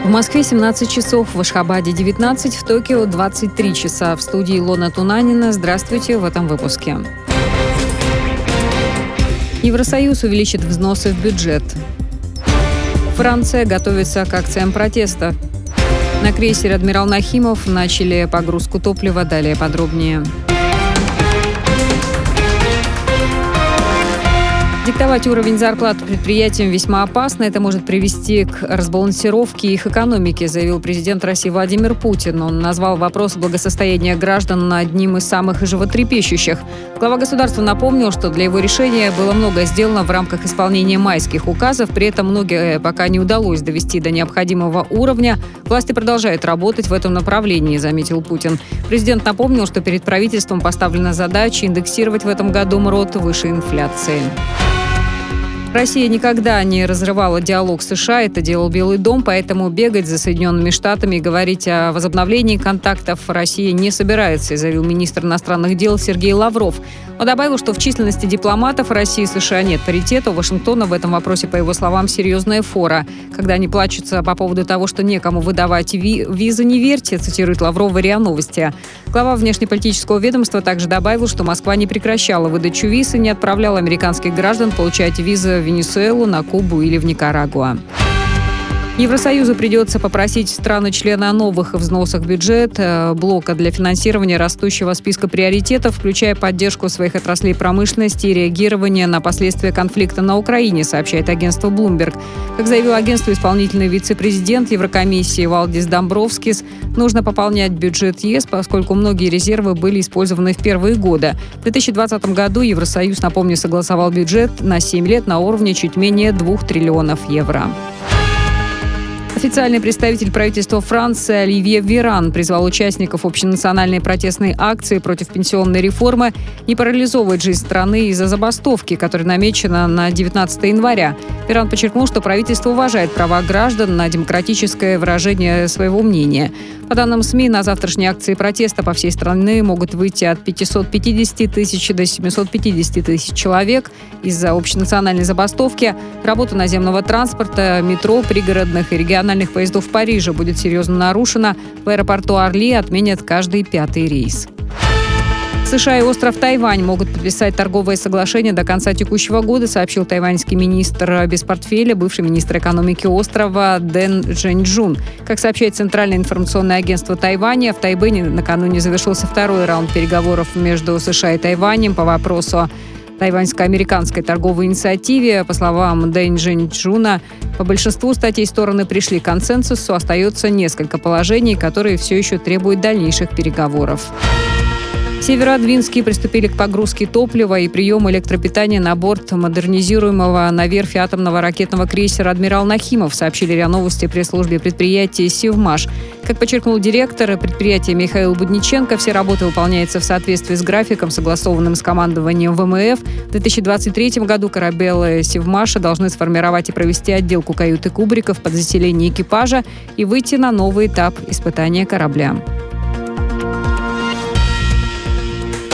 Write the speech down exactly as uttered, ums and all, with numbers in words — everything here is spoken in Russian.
В Москве семнадцать часов, в Ашхабаде девятнадцать, в Токио двадцать три часа. В студии Илона Тунанина. Здравствуйте в этом выпуске. Евросоюз увеличит взносы в бюджет. Франция готовится к акциям протеста. На крейсере «Адмирал Нахимов» начали погрузку топлива. Далее подробнее. Диктовать уровень зарплат предприятиям весьма опасно. Это может привести к разбалансировке их экономики, заявил президент России Владимир Путин. Он назвал вопрос благосостояния граждан одним из самых животрепещущих. Глава государства напомнил, что для его решения было многое сделано в рамках исполнения майских указов. При этом многие пока не удалось довести до необходимого уровня. Власти продолжают работать в этом направлении, заметил Путин. Президент напомнил, что перед правительством поставлена задача индексировать в этом году МРОТ выше инфляции. Россия никогда не разрывала диалог с США, это делал Белый дом, поэтому бегать за Соединенными Штатами и говорить о возобновлении контактов Россия не собирается, заявил министр иностранных дел Сергей Лавров. Он добавил, что в численности дипломатов России и США нет паритета. У Вашингтона в этом вопросе, по его словам, серьезная фора. Когда они плачутся по поводу того, что некому выдавать ви- визы, не верьте, цитирует Лавров в РИА Новости. Глава внешнеполитического ведомства также добавил, что Москва не прекращала выдачу виз и не отправляла американских граждан получать визы в Венесуэлу, на Кубу или в Никарагуа. Евросоюзу придется попросить страны-члены о новых взносах в бюджет блока для финансирования растущего списка приоритетов, включая поддержку своих отраслей промышленности и реагирование на последствия конфликта на Украине, сообщает агентство Bloomberg. Как заявил агентству исполнительный вице-президент Еврокомиссии Валдис Домбровскис, нужно пополнять бюджет ЕС, поскольку многие резервы были использованы в первые годы. В две тысячи двадцатом году Евросоюз, напомню, согласовал бюджет на семь лет на уровне чуть менее двух триллионов евро. Официальный представитель правительства Франции Оливье Веран призвал участников общенациональной протестной акции против пенсионной реформы не парализовывать жизнь страны из-за забастовки, которая намечена на девятнадцатое января. Веран подчеркнул, что правительство уважает права граждан на демократическое выражение своего мнения. По данным СМИ, на завтрашние акции протеста по всей стране могут выйти от пятисот пятидесяти тысяч до семисот пятидесяти тысяч человек из-за общенациональной забастовки. Работа наземного транспорта, метро, пригородных и региональных поездов в Париже будет серьезно нарушена. В аэропорту Орли отменят каждый пятый рейс. США и остров Тайвань могут подписать торговое соглашение до конца текущего года, сообщил тайваньский министр без портфеля, бывший министр экономики острова Дэн Жэньчжун. Как сообщает Центральное информационное агентство Тайваня, в Тайбэне накануне завершился второй раунд переговоров между США и Тайванем по вопросу тайваньско-американской торговой инициативе. По словам Дэн Жэньчжуна, по большинству статей стороны пришли к консенсусу, остается несколько положений, которые все еще требуют дальнейших переговоров. Северодвинские приступили к погрузке топлива и приему электропитания на борт модернизируемого на верфи атомного ракетного крейсера «Адмирал Нахимов», сообщили РИА Новости пресс-службе предприятия «Севмаш». Как подчеркнул директор предприятия Михаил Будниченко, все работы выполняются в соответствии с графиком, согласованным с командованием ВМФ. В две тысячи двадцать третьем году корабелы «Севмаша» должны сформировать и провести отделку кают и кубриков под заселение экипажа и выйти на новый этап испытания корабля.